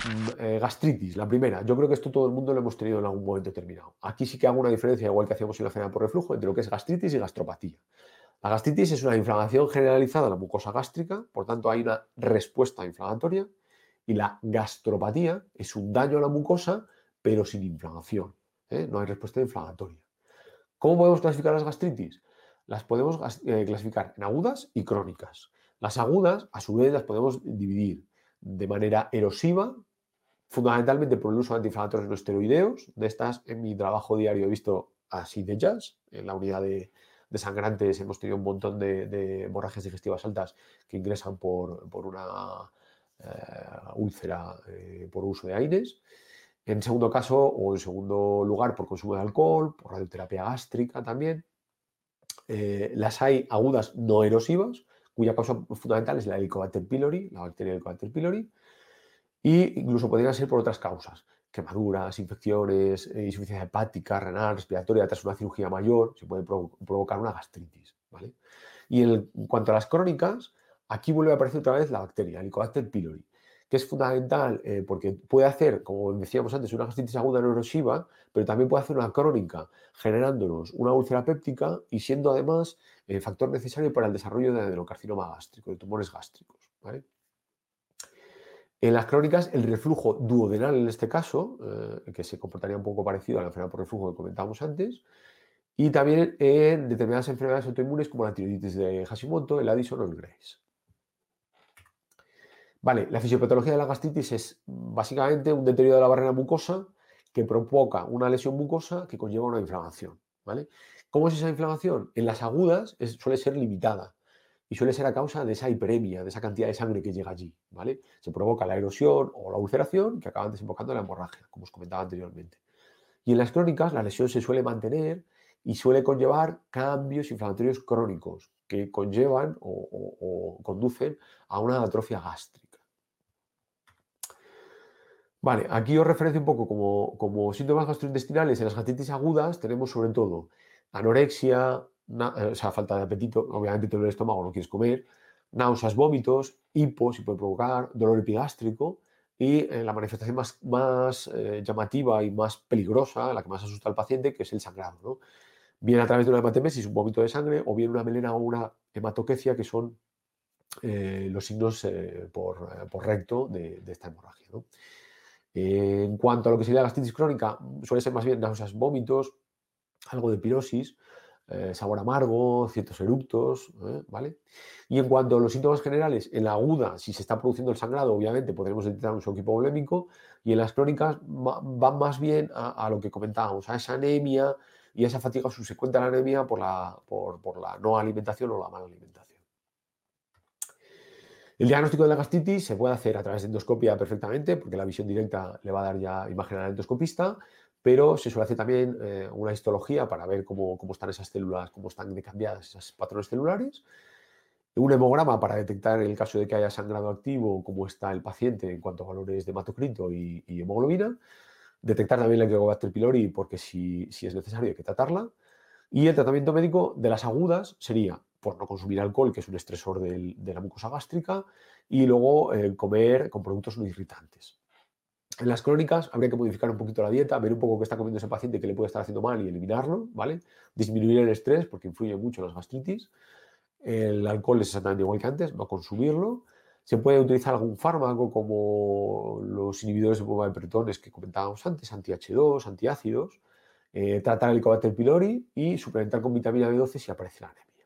Gastritis, la primera. Yo creo que esto todo el mundo lo hemos tenido en algún momento determinado. Aquí sí que hago una diferencia, igual que hacíamos en la enfermedad por reflujo, entre lo que es gastritis y gastropatía. La gastritis es una inflamación generalizada de la mucosa gástrica, por tanto hay una respuesta inflamatoria, y la gastropatía es un daño a la mucosa, pero sin inflamación, ¿eh? No hay respuesta inflamatoria. ¿Cómo podemos clasificar las gastritis? Las podemos clasificar en agudas y crónicas. Las agudas, a su vez, las podemos dividir de manera erosiva, fundamentalmente por el uso de antiinflamatorios no esteroideos. De estas, en mi trabajo diario he visto así de jazz. En la unidad de sangrantes hemos tenido un montón de hemorragias digestivas altas que ingresan por una úlcera por uso de AINES. En segundo caso, o en segundo lugar, por consumo de alcohol, por radioterapia gástrica también. Las hay agudas no erosivas, cuya causa fundamental es la Helicobacter pylori, la bacteria Helicobacter pylori, y incluso podrían ser por otras causas, quemaduras, infecciones, insuficiencia hepática, renal, respiratoria, tras una cirugía mayor, se puede provocar una gastritis, ¿vale? Y en cuanto a las crónicas, aquí vuelve a aparecer otra vez la bacteria, Helicobacter pylori, que es fundamental porque puede hacer, como decíamos antes, una gastritis aguda no erosiva, pero también puede hacer una crónica, generándonos una úlcera péptica y siendo además factor necesario para el desarrollo de adenocarcinoma gástrico, de tumores gástricos, ¿vale? En las crónicas, el reflujo duodenal en este caso, que se comportaría un poco parecido a la enfermedad por reflujo que comentábamos antes, y también en determinadas enfermedades autoinmunes como la tiroiditis de Hashimoto, el Addison o el Graves. Vale, la fisiopatología de la gastritis es básicamente un deterioro de la barrera mucosa que provoca una lesión mucosa que conlleva una inflamación, ¿vale? ¿Cómo es esa inflamación? En las agudas suele ser limitada y suele ser a causa de esa hiperemia, de esa cantidad de sangre que llega allí, ¿vale? Se provoca la erosión o la ulceración que acaban desembocando en la hemorragia, como os comentaba anteriormente. Y en las crónicas la lesión se suele mantener y suele conllevar cambios inflamatorios crónicos que conllevan o conducen a una atrofia gástrica. Vale, aquí os referencio un poco como síntomas gastrointestinales. En las gastritis agudas tenemos sobre todo anorexia, o sea, falta de apetito, obviamente te duele el estómago, no quieres comer, náuseas, vómitos, hipo, si puede provocar, dolor epigástrico y la manifestación más llamativa y más peligrosa, la que más asusta al paciente, que es el sangrado, ¿no? Bien a través de una hematemesis, un vómito de sangre, o bien una melena o una hematoquecia, que son los signos por recto de esta hemorragia, ¿no? En cuanto a lo que sería la gastritis crónica, suele ser más bien náuseas, vómitos, algo de pirosis, sabor amargo, ciertos eructos, ¿vale? Y en cuanto a los síntomas generales, en la aguda, si se está produciendo el sangrado, obviamente podremos detectar un shock hipovolémico, y en las crónicas van más bien a lo que comentábamos, a esa anemia y a esa fatiga subsecuente a la anemia por la no alimentación o la mala alimentación. El diagnóstico de la gastritis se puede hacer a través de endoscopia perfectamente, porque la visión directa le va a dar ya imagen al endoscopista, pero se suele hacer también una histología para ver cómo están esas células, cómo están cambiadas esos patrones celulares, un hemograma para detectar en el caso de que haya sangrado activo, cómo está el paciente en cuanto a valores de hematocrito y hemoglobina, detectar también la Helicobacter pylori porque si es necesario hay que tratarla, y el tratamiento médico de las agudas sería por no consumir alcohol, que es un estresor de la mucosa gástrica, y luego comer con productos no irritantes. En las crónicas habría que modificar un poquito la dieta, ver un poco qué está comiendo ese paciente, qué le puede estar haciendo mal y eliminarlo, ¿vale? Disminuir el estrés porque influye mucho en las gastritis. El alcohol es exactamente igual que antes, no consumirlo. Se puede utilizar algún fármaco como los inhibidores de bomba de pretones que comentábamos antes, anti-H2, antiácidos, tratar el Helicobacter pylori y suplementar con vitamina B12 si aparece la anemia.